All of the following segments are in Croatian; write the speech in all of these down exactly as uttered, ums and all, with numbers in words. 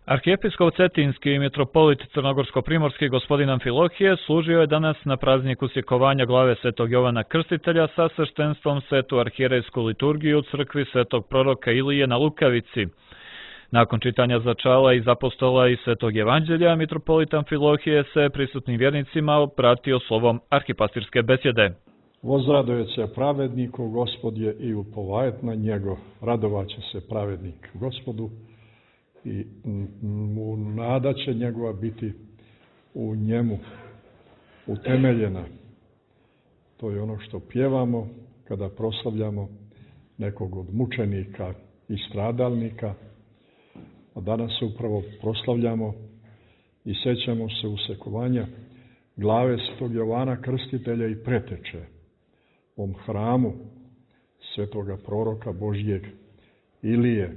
Arhijepiskop Cetinski i mitropolit Crnogorsko-primorski gospodin Amfilohije služio je danas na prazniku sjekovanja glave svetog Jovana Krstitelja sa sveštenstvom svetu arhijerejsku liturgiju u crkvi svetog proroka Ilije na Lukavici. Nakon čitanja začala iz apostola i svetog evanđelja, mitropolit Amfilohije se prisutnim vjernicima obratio slovom arhipastirske besjede. Vozraduje se pravedniku, Gospod je i upovajet na njego, radovaće se pravednik Gospodu i mu nada će njegova biti u njemu utemeljena. To je ono što pjevamo kada proslavljamo nekog od mučenika i stradalnika, a danas upravo proslavljamo i sećamo se usekovanja glave svetog Jovana Krstitelja i preteče u ovom hramu svetoga proroka Božjeg Ilije.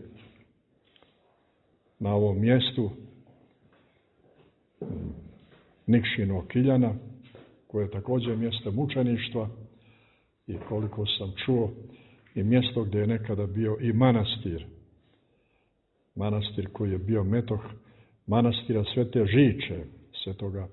Na ovom mjestu Nikšinog Kiljana, koje je također mjesto mučeništva i koliko sam čuo i mjesto gdje je nekada bio i manastir. Manastir koji je bio metoh manastira Svete Žiče, svetoga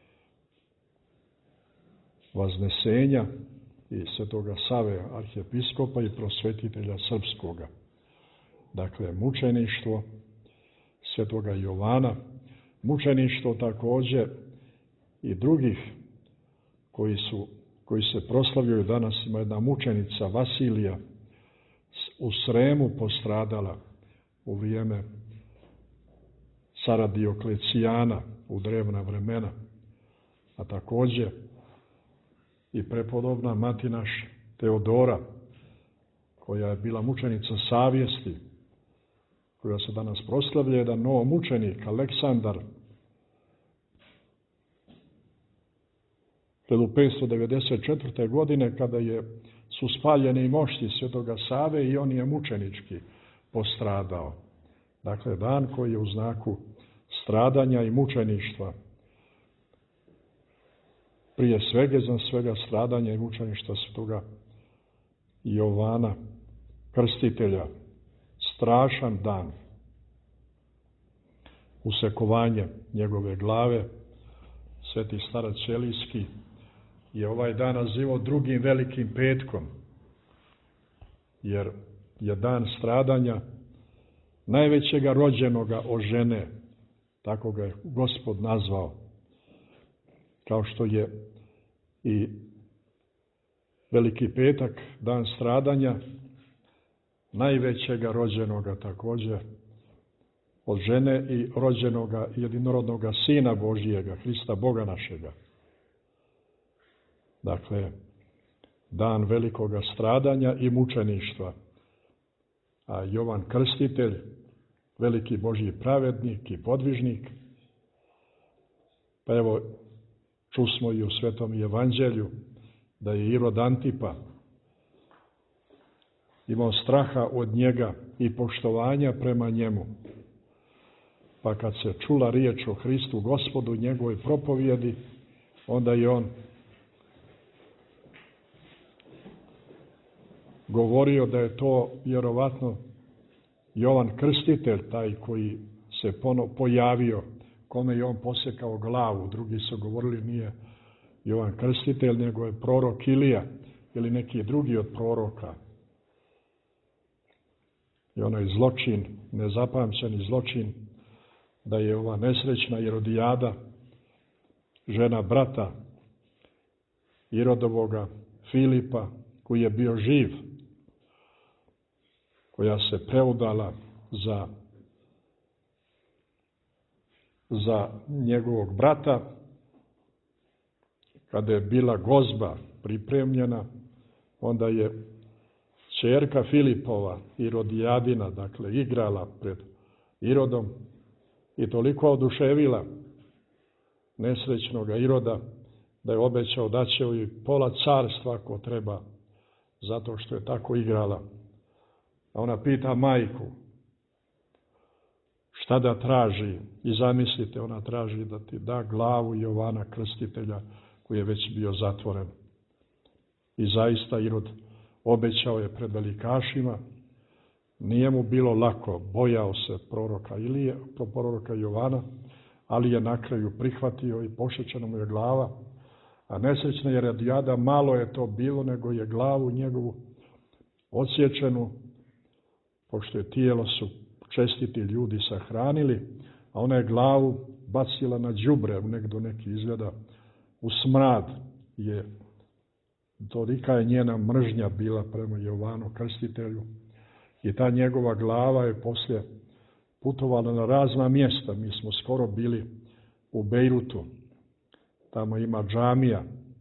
Vaznesenja i svetoga Save, arhijepiskopa i prosvetitelja srpskoga. Dakle, mučeništvo svetoga Jovana, mučeništvo također i drugih koji su, koji se proslavljaju danas. Ima jedna mučenica Vasilija u Sremu postradala u vrijeme cara Dioklecijana u drevna vremena, a također i prepodobna mati naš Teodora, koja je bila mučenica savjesti, koja se danas proslavlja, jedan novo mučenik, Aleksandar, hiljadu petsto devedeset četvrte. godine, kada je, su spaljeni mošti svetoga Save i on je mučenički postradao. Dakle, dan koji je u znaku stradanja i mučeništva. Prije svega, za svega stradanja i mučeništva svetoga Jovana Krstitelja. Strašan dan. Usekovanje njegove glave, sveti starac Ćelijski je ovaj dan nazivao drugim velikim petkom, jer je dan stradanja najvećega rođenoga od žene, tako ga je Gospod nazvao, kao što je i veliki petak, dan stradanja najvećega rođenoga također od žene i rođenoga jedinorodnoga Sina Božijega, Hrista Boga našega. Dakle, dan velikoga stradanja i mučeništva. A Jovan Krstitelj, veliki Božji pravednik i podvižnik, pa evo, čusmo i u Svetom Evanđelju da je Irod Antipa imao straha od njega i poštovanja prema njemu. Pa kad se čula riječ o Hristu Gospodu, njegovoj propovjedi, onda je on govorio da je to vjerovatno Jovan Krstitelj, taj koji se ponovo pojavio, kome je on posjekao glavu. Drugi su govorili nije Jovan Krstitelj, nego je prorok Ilija ili neki drugi od proroka. I onaj zločin, nezapamćeni zločin, da je ova nesrećna Irodijada, žena brata Irodovoga Filipa, koji je bio živ, koja se preudala za, za njegovog brata, kada je bila gozba pripremljena, onda je ćerka Filipova, Irodijadina, dakle, igrala pred Irodom i toliko oduševila nesrećnoga Iroda da je obećao da će joj pola carstva ako treba, zato što je tako igrala. A ona pita majku šta da traži, i zamislite, ona traži da ti da glavu Jovana Krstitelja koji je već bio zatvoren. I zaista Irod obećao je pred velikašima Nije mu bilo lako, bojao se proroka Ilije, proroka Jovana, ali je na kraju prihvatio i pošećena mu je glava. A nesrećna je Herodijada, malo je to bilo, nego je glavu njegovu odsječenu, pošto je tijelo su čestiti ljudi sahranili, a ona je glavu bacila na đubre, negdje neki izgleda, u smrad. Je, tolika je njena mržnja bila prema Jovanu Krstitelju. I ta njegova glava je poslije putovala na razna mjesta. Mi smo skoro bili u Bejrutu. Tamo ima džamija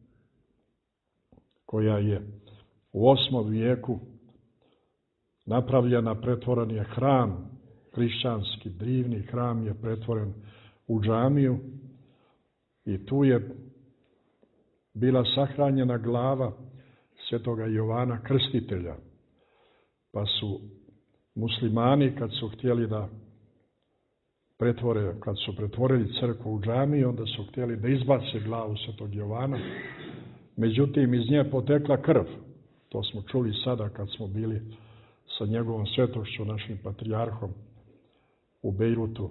koja je u osmom vijeku napravljena, pretvoren je hram, hrišćanski divni hram je pretvoren u džamiju i tu je bila sahranjena glava svetoga Jovana Krstitelja. Pa su muslimani kad su htjeli da pretvore, kad su pretvorili crkvu u džamiju, onda su htjeli da izbace glavu svetog Jovana. Međutim, iz nje potekla krv. To smo čuli sada kad smo bili sa njegovom svetošću, našim patrijarhom u Bejrutu.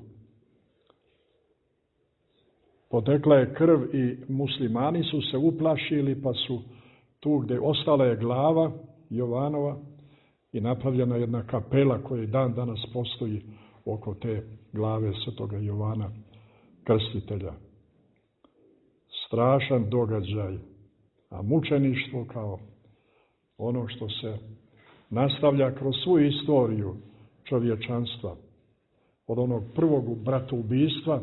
Potekla je krv i muslimani su se uplašili, pa su tu gdje ostala je glava Jovanova i napravljena jedna kapela koja i dan danas postoji oko te glave svetoga Jovana Krstitelja. Strašan događaj, a mučeništvo kao ono što se nastavlja kroz svu istoriju čovječanstva. Od onog prvog bratoubistva,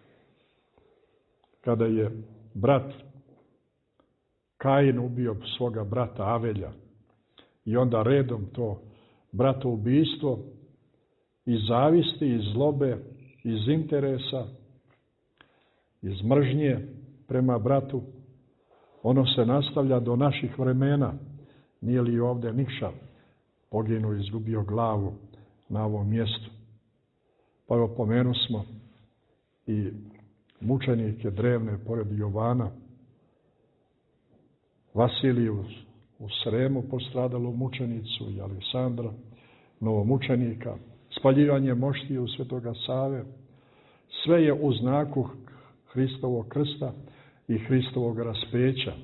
kada je brat Kain ubio svoga brata Avelja, i onda redom to bratoubistvo iz zavisti, iz zlobe, iz interesa, iz mržnje prema bratu, ono se nastavlja do naših vremena. Nije li ovdje Nikša poginuo, izgubio glavu na ovom mjestu? Pa evo, pomenu smo i mučenike drevne pored Jovana, Vasiliju u Sremu postradalo mučenicu i Aleksandra, novomučenika, spaljivanje moštiju svetoga Save. Sve je u znaku Hristovog krsta i Hristovog raspeća.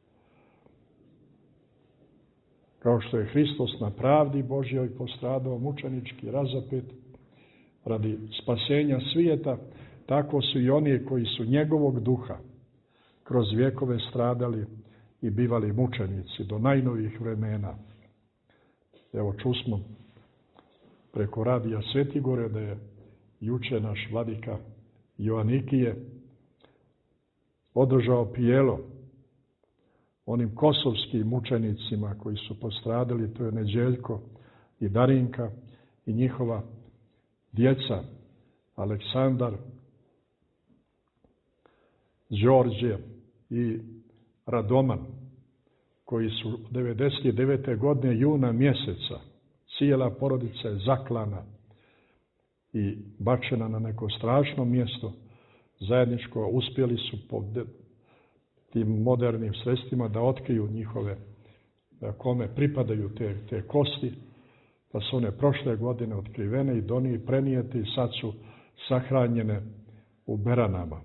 Kao što je Hristos na pravdi Božjoj postradao mučenički, razapet radi spasenja svijeta, tako su i oni koji su njegovog duha kroz vjekove stradali i bivali mučenici do najnovijih vremena. Evo, čusmo preko radija Svetigore da je juče naš vladika Joanikije održao pijelo onim kosovskim mučenicima koji su postradali, to je Neđeljko i Darinka i njihova djeca Aleksandar, Đorđe i Radoman, koji su devedeset devete godine juna mjeseca, cijela porodica je zaklana i bačena na neko strašno mjesto zajedničko. Uspjeli su po tim modernim sredstvima da otkriju njihove, kome pripadaju te, te kosti, pa su one prošle godine otkrivene i doni prenijete i sad su sahranjene u Beranama.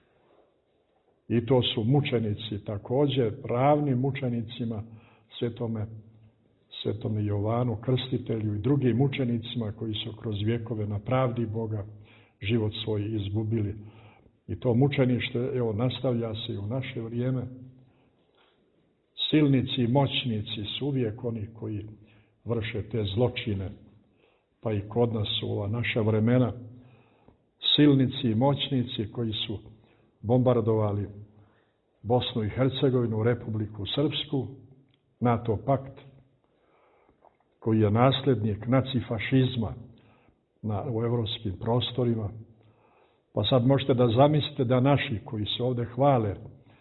I to su mučenici također, ravni mučenicima svetome, svetome Jovanu Krstitelju i drugim mučenicima koji su kroz vjekove na pravdi Boga život svoj izgubili. I to mučenište, evo, nastavlja se i u naše vrijeme. Silnici i moćnici su uvijek oni koji vrše te zločine, pa i kod nas u ova naša vremena. Silnici i moćnici koji su bombardovali Bosnu i Hercegovinu, Republiku Srpsku, NATO pakt, koji je nasljednik nacifašizma na, u evropskim prostorima. Pa sad možete da zamislite da naši koji se ovdje hvale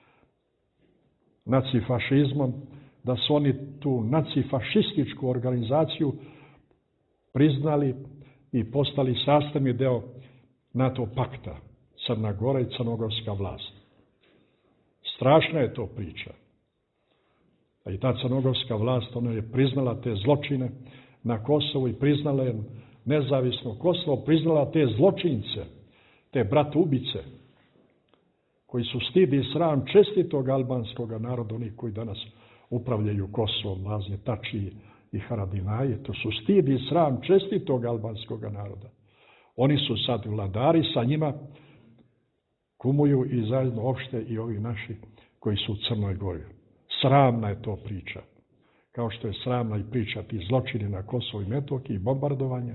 nacifašizmom, da su oni tu nacifašističku organizaciju priznali i postali sastavni deo NATO pakta, Crna Gora i crnogorska vlast. Strašna je to priča. A i ta crnogorska vlast, ona je priznala te zločine, na Kosovu i priznala je nezavisno Kosovo, priznala te zločince, te bratoubice, koji su stid i sram čestitog albanskog naroda, oni koji danas upravljaju Kosovom, Laznje Tačiji i Haradinaje, to su stid i sram čestitog albanskog naroda. Oni su sad vladari, sa njima kumuju i zajedno opšte i ovi naši koji su u Crnoj Gori. Sramna je to priča. Kao što je sramna i priča ti zločini na Kosovu i Metohiji i bombardovanje.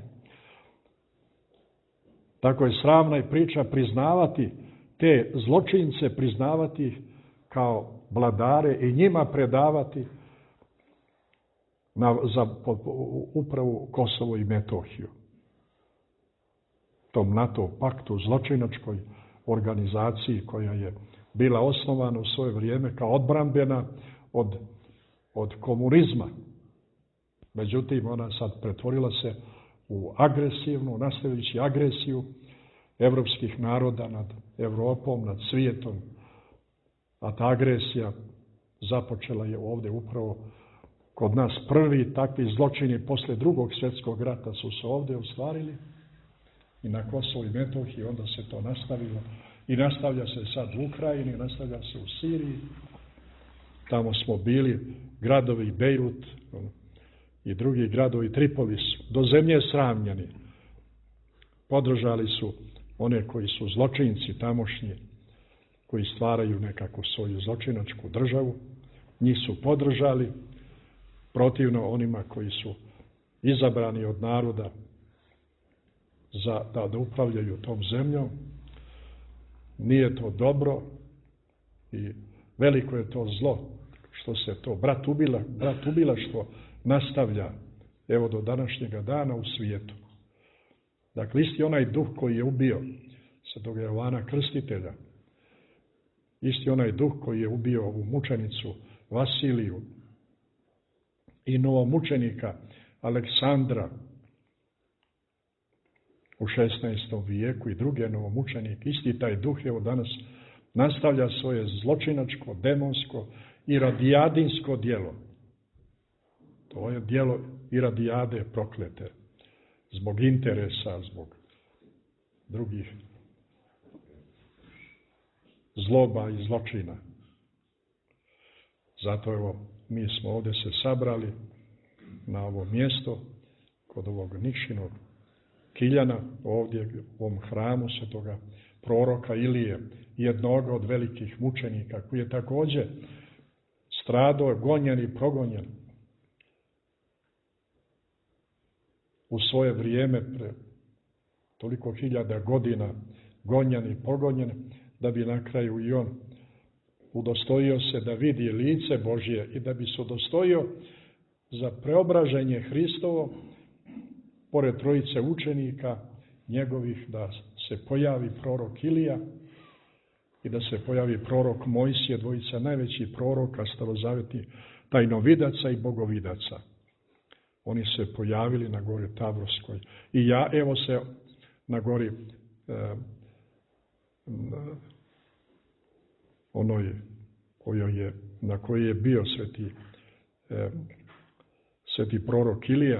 Tako je sramna i priča priznavati te zločince, priznavati ih kao vladare i njima predavati na, za upravu Kosovo i Metohiju. Tom NATO paktu, zločinačkoj organizaciji koja je bila osnovana u svoje vrijeme kao odbrambena od, od komunizma. Međutim, ona sad pretvorila se u agresivnu, nastavljajući agresiju evropskih naroda nad Evropom, nad svijetom. A ta agresija započela je ovdje upravo kod nas. Prvi takvi zločini posle drugog svjetskog rata su se ovdje ostvarili i na Kosovu i Metohiji, onda se to nastavilo i nastavlja se sad u Ukrajini, nastavlja se u Siriji. Tamo smo bili, gradovi Bejrut i drugi gradovi, Tripolis, do zemlje sravnjeni. Podržali su one koji su zločinci tamošnji, koji stvaraju nekakvu svoju zločinačku državu. Njih su podržali, protivno onima koji su izabrani od naroda za da, da upravljaju tom zemljom. Nije to dobro i veliko je to zlo što se to bratubila, bratubilaštvo nastavlja evo do današnjega dana u svijetu. Dakle, isti onaj duh koji je ubio svetog Jovana Krstitelja, isti onaj duh koji je ubio ovu mučenicu Vasiliju i novomučenika Aleksandra u šesnaestom vijeku i druge novomučenike, isti taj duh evo danas nastavlja svoje zločinačko, demonsko i radijadinsko djelo. To je djelo iradijade proklete, zbog interesa, zbog drugih zloba i zločina. Zato evo, mi smo ovdje se sabrali na ovo mjesto, kod ovog Nikšinog kiljana, ovdje u ovom hramu svetoga proroka Ilije, jednog od velikih mučenika, koji je također stradao, gonjen i progonjen u svoje vrijeme, pre toliko hiljada godina, gonjen i progonjen, da bi na kraju i on udostojio se da vidi lice Božje i da bi se udostojio za preobraženje Hristovo, pored trojice učenika njegovih, da se pojavi prorok Ilija i da se pojavi prorok Mojsije, dvojica najvećih proroka starozavetnih tajnovidaca i bogovidaca. Oni se pojavili na gori Tavrovskoj. I ja, evo se na gori eh, onoj kojoj je, na kojoj je bio sveti, eh, sveti prorok Ilija,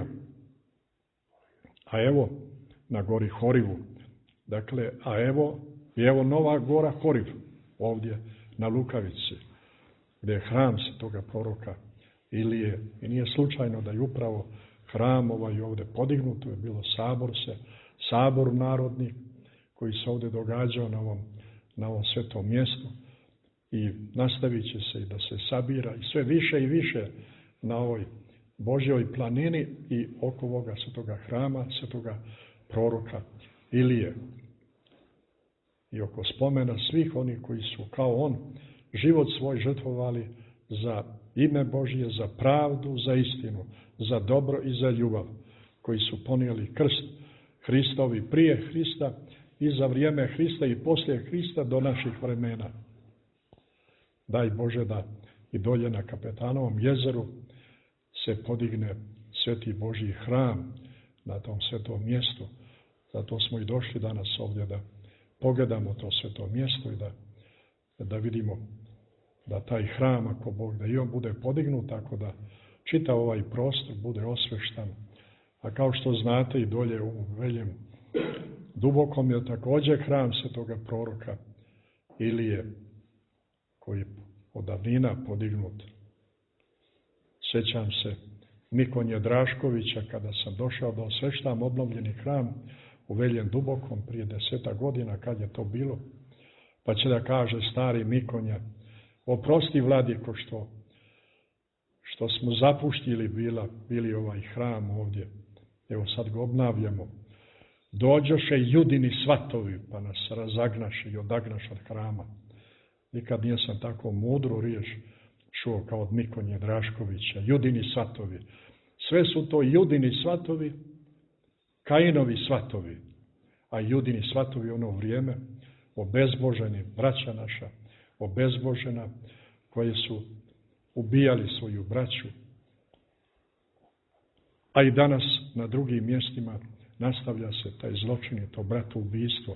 a evo na gori Horivu. Dakle, a evo, i evo nova gora Horiv, ovdje na Lukavici, gdje je hram svetoga proroka Ilije. I nije slučajno da je upravo hram ovaj ovdje podignut, to je bilo sabor se, sabor narodni koji se ovdje događao na ovom, na ovom svetom mjestu i nastavit će se i da se sabira i sve više i više na ovoj Božjoj planini i oko ovoga svetoga hrama, svetoga proroka Ilije. I oko spomena svih onih koji su kao on život svoj žrtvovali za ime Božje, za pravdu, za istinu, za dobro i za ljubav, koji su ponijeli krst Hristovi prije Hrista i za vrijeme Hrista i poslije Hrista do naših vremena. Daj Bože da i dolje na Kapetanovom jezeru se podigne sveti Božji hram na tom svetom mjestu. Zato smo i došli danas ovdje da pogledamo to sveto mjesto i da, da vidimo da taj hram, ako Bog da i on bude podignut, tako da čitav ovaj prostor bude osveštan A kao što znate i dolje u Veljem Dubokom je također hram svetoga proroka Ilije, koji je od davnina podignut. Sjećam se Mikonje Draškovića kada sam došao da osveštam obnovljeni hram u Veljem Dubokom prije deseta godina, kad je to bilo, pa će da kaže stari Mikonja, oprosti vladiko što, što smo zapuštili bila, bili ovaj hram ovdje. Evo sad ga obnavljamo. Dođoše judini svatovi, pa nas razagnaše i odagnaše od hrama. Nikad nisam tako mudru riječ čuo kao od Mikonje Draškovića. Judini svatovi. Sve su to judini svatovi, Kainovi svatovi, a judini svatovi ono vrijeme, obezboženi, braća naša, obezbožena, koje su ubijali svoju braću. A i danas na drugim mjestima nastavlja se taj zločin i to bratoubistvo.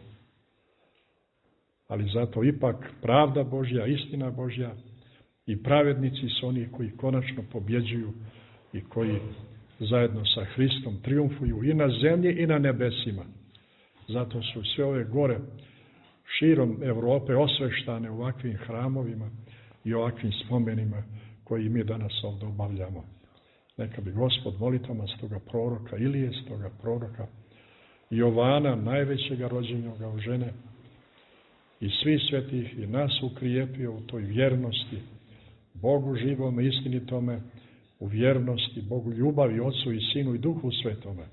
Ali zato ipak pravda Božja, istina Božja i pravednici su oni koji konačno pobjeđuju i koji zajedno sa Hristom triumfuju i na zemlji i na nebesima. Zato su sve ove gore širom Europe osveštane u ovakvim hramovima i ovakvim spomenima koji mi danas ovdje obavljamo. Neka bi Gospod molitvama stoga proroka Ilije, stoga proroka Jovana, najvećega rođenoga u žene, i svih svetih i nas ukrijepio u toj vjernosti Bogu živome, istinitome, u vjernosti Bogu ljubavi, Otcu i Sinu i Duhu Svetome.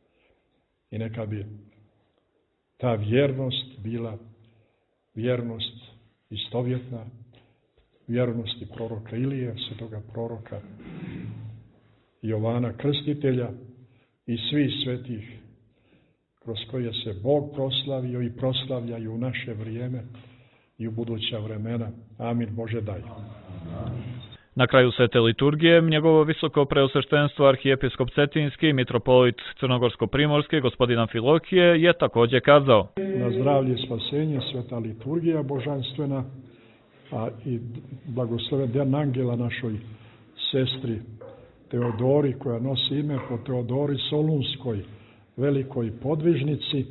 I neka bi ta vjernost bila vjernost istovjetna vjernosti proroka Ilije, svetoga proroka Jovana Krstitelja i svih svetih kroz koje se Bog proslavio i proslavljaju u naše vrijeme i u buduća vremena. Amin. Bože daj. Na kraju svete liturgije njegovo visoko preosveštenstvo arhijepiskop Cetinski, mitropolit Crnogorsko-primorski, gospodin Amfilohije, je također kazao: Na zdravlje i spasenje sveta liturgija božanstvena, a i blagosloven dan angela našoj sestri Teodori, koja nosi ime po Teodori Solunskoj, velikoj podvižnici,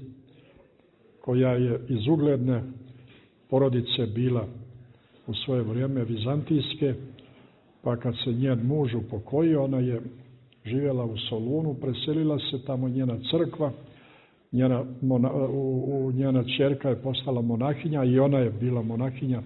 koja je iz ugledne porodice bila u svoje vrijeme vizantijske, pa kad se njen muž upokojio, ona je živjela u Solunu, preselila se tamo njena crkva, njena, mona, u, u, njena ćerka je postala monahinja i ona je bila monahinja.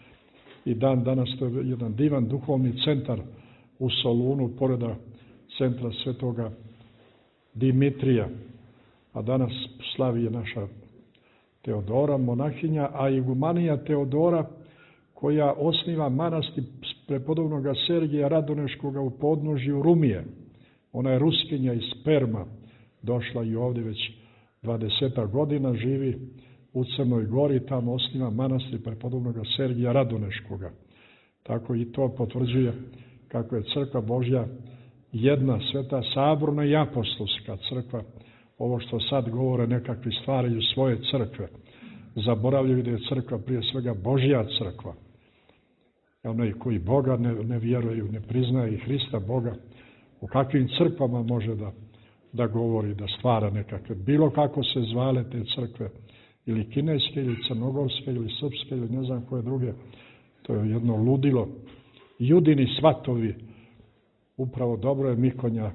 I dan danas to je jedan divan duhovni centar u Solunu, poreda centra svetoga Dimitrija. A danas slavi je naša Teodora, monahinja, a igumanija Teodora, koja osniva manastir prepodobnog Sergija Radoneškoga u podnožju Rumije. Ona je Ruskinja iz Perma, došla i ovdje već dvadeset godina, živi u Crnoj Gori, tamo osniva manastir prepodobnog Sergija Radoneškoga. Tako i to potvrđuje kako je crkva Božja jedna, sveta, saborna i apostolska crkva. Ovo što sad govore nekakvi stvaraju svoje crkve, zaboravljaju da je crkva prije svega Božja crkva. Onaj koji Boga ne, ne vjeruju, ne priznaje i Hrista Boga, u kakvim crkvama može da, da govori, da stvara nekakve, bilo kako se zvale te crkve, ili kineske, ili crnogorske, ili srpske, ili ne znam koje druge. To je jedno ludilo. Judini svatovi, upravo dobro je Mikonja,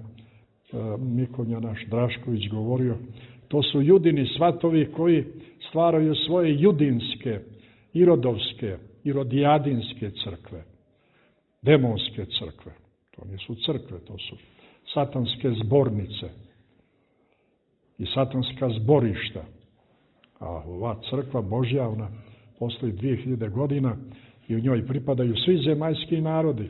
Mikonja naš Drašković govorio, to su judini svatovi koji stvaraju svoje judinske, irodovske, irodijadinske crkve, demonske crkve. To nisu crkve, to su satanske zbornice i satanska zborišta. A ova crkva Božja, ona postoji dvije hiljade godina i u njoj pripadaju svi zemaljski narodi.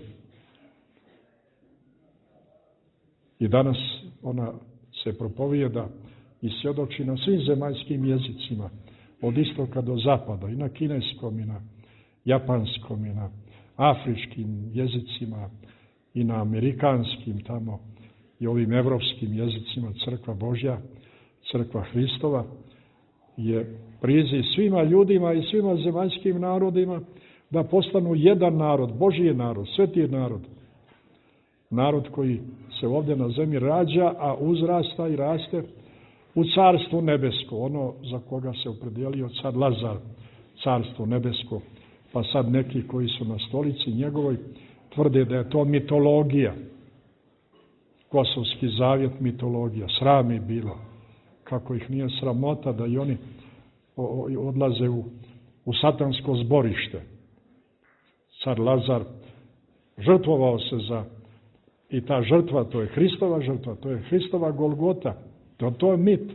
I danas ona se propovijeda i svjedoči na svim zemaljskim jezicima, od istoka do zapada, i na kineskom, i na japanskom, i na afričkim jezicima, i na amerikanskim tamo, i ovim evropskim jezicima. Crkva Božja, crkva Hristova, je priziv svima ljudima i svima zemaljskim narodima da postanu jedan narod, Božji narod, sveti narod. narod koji se ovdje na zemlji rađa, a uzrasta i raste u carstvu nebesko, ono za koga se opredijelio car Lazar, carstvo nebesko. Pa sad neki koji su na stolici njegovoj tvrde da je to mitologija, Kosovski zavjet mitologija. Sram je bilo, kako ih nije sramota da i oni odlaze u, u satansko zborište. Car Lazar žrtvovao se za, i ta žrtva, to je Hristova žrtva, to je Hristova Golgota, to, to je mit.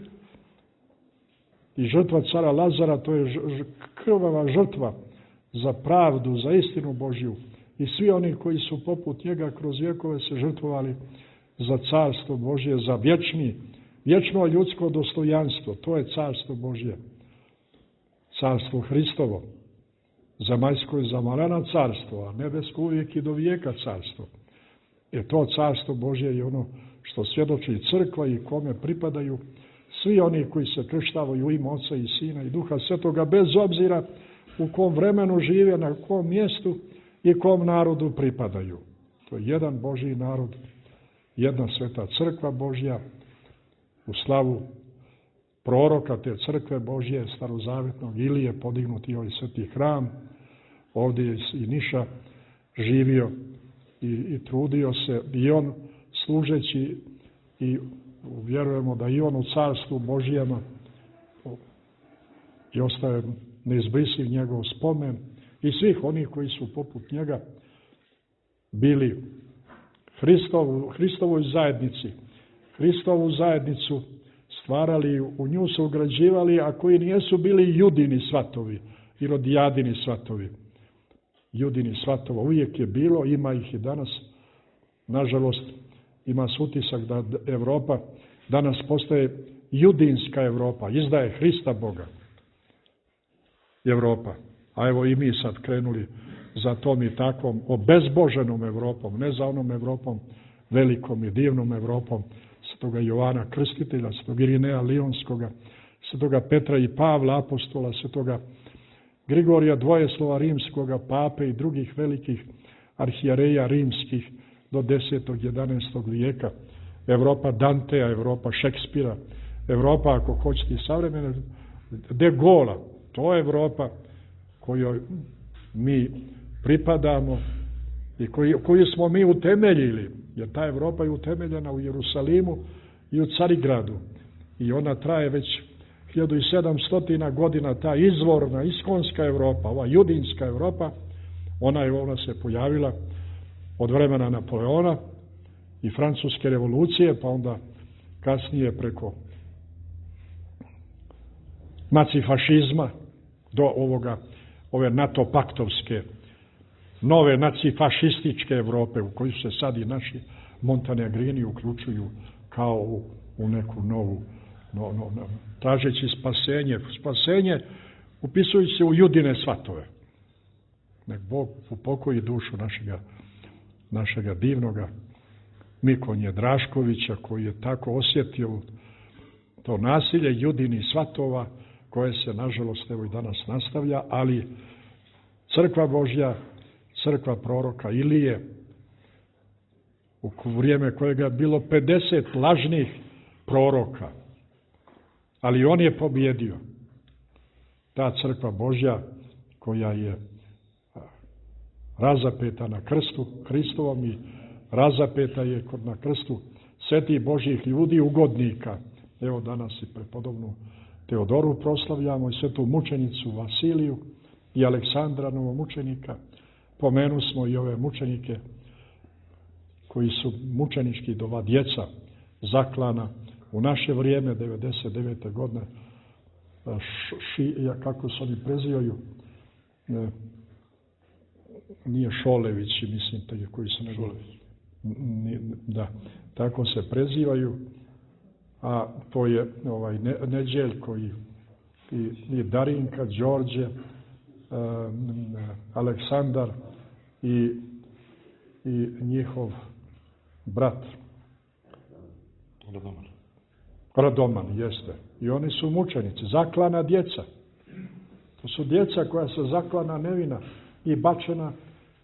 I žrtva cara Lazara, to je ž, ž, krvava žrtva za pravdu, za istinu Božju. I svi oni koji su poput njega kroz vjekove se žrtvovali za carstvo Božje, za vječni, vječno ljudsko dostojanstvo. To je carstvo Božje. Carstvo Hristovo. Zemaljsko je zamarana carstvo, a nebesko uvijek i do vijeka carstvo. Jer to carstvo Božje je ono što svjedoči crkva i kome pripadaju svi oni koji se krštavaju u ime Oca i Sina i Duha Svetoga, bez obzira u kom vremenu žive, na kom mjestu i kom narodu pripadaju. To je jedan Božji narod, jedna sveta crkva Božja, u slavu proroka te crkve Božje, starozavetnog Ilije, podignuti ovaj sveti hram. Ovdje je i Niša živio i, i trudio se, i on služeći, i vjerujemo da i on u carstvu Božjema i ostaje neizbrisiv njegov spomen i svih onih koji su poput njega bili Hristovu, Hristovoj zajednici, Hristovu zajednicu stvarali, u nju se ugrađivali, a koji nijesu bili Judini svatovi ili Rodijadini svatovi. Judini svatova uvijek je bilo, ima ih i danas. Nažalost, ima se utisak da Evropa danas postaje judinska Evropa, izdaje Hrista Boga. Evropa. A evo i mi sad krenuli za tom i takvom obezboženom Evropom, ne za onom Evropom, velikom i divnom Evropom, svetoga Jovana Krstitelja, svetoga Irineja Lionskoga, svetoga Petra i Pavla apostola, svetoga Grigorija Dvojeslova Rimskoga, pape i drugih velikih arhijereja rimskih do desetog i jedanaestog vijeka. Evropa Danteja, Evropa Šekspira, Evropa, ako hoćete i savremene, De Gaulea. To je Evropa kojoj mi pripadamo i koju, koju smo mi utemeljili, jer ta Evropa je utemeljena u Jerusalimu i u Carigradu. I ona traje već hiljadu sedamsto godina, ta izvorna, iskonska Evropa, ova judinska Evropa, ona je ona se pojavila od vremena Napoleona i Francuske revolucije, pa onda kasnije preko nacifašizma do ovoga, ove NATO paktovske, nove nacifašističke Evrope u koju se sad i naši montenegrini uključuju kao u, u neku novu, no, no, no, tražeći spasenje. Spasenje upisujući se u Judine svatove. Nek Bog upokoji dušu našega, našega divnoga Mikonje Draškovića, koji je tako osjetio to nasilje Judini svatova, koje se, nažalost, evo i danas nastavlja, ali crkva Božja, crkva proroka Ilije, u vrijeme kojega je bilo pedeset lažnih proroka, ali on je pobjedio. Ta crkva Božja koja je razapeta na krstu Hristovom i razapeta je kod na krstu svetih Božjih ljudi, ugodnika. Evo danas i prepodobnu Teodoru proslavljamo i svetu mučenicu Vasiliju i Aleksandra novomučenika. Pomenu smo i ove mučenike koji su mučenički dova djeca zaklana u naše vrijeme, devedeset devete godine, ši, kako se oni prezivaju, ne, nije Šolević, mislim, te koji se ne Šolević. Da, tako se prezivaju, a to je ovaj ne, Neđeljko i, i, i Darinka, Đorđe, um, Aleksandar i, i njihov brat Radoman. Radoman, jeste. I oni su mučenici, zaklana djeca. To su djeca koja su zaklana nevina i bačena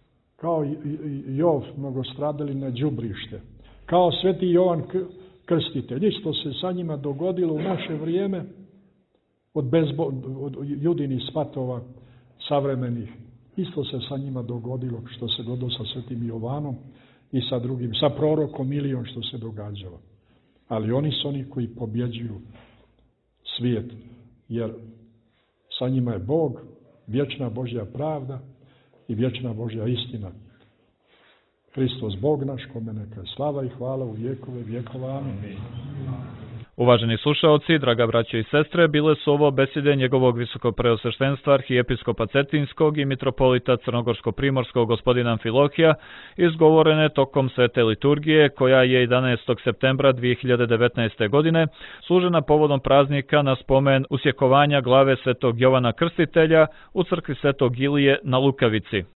kao Jov mnogostradali na đubrište, kao sveti Jovan Krstitelj. Isto se sa njima dogodilo u naše vrijeme od, bezbo, od judinih spatova savremenih. Isto se sa njima dogodilo što se dogodilo sa svetim Jovanom i sa drugim, sa prorokom Ilijom što se događalo. Ali oni su oni koji pobjeđuju svijet, jer sa njima je Bog, vječna Božja pravda i vječna Božja istina. Hristos Bog naš, kome neka je slava i hvala u vjekove vjekova. Amin. Uvaženi slušaoci, draga braćo i sestre, bile su ovo besede njegovog visokopreosveštenstva arhijepiskopa Cetinskog i mitropolita Crnogorsko-primorskog gospodina Amfilohija, izgovorene tokom svete liturgije, koja je jedanaestog septembra dvije hiljade devetnaeste. godine služena povodom praznika na spomen usjekovanja glave svetog Jovana Krstitelja u crkvi svetog Ilije na Lukavici.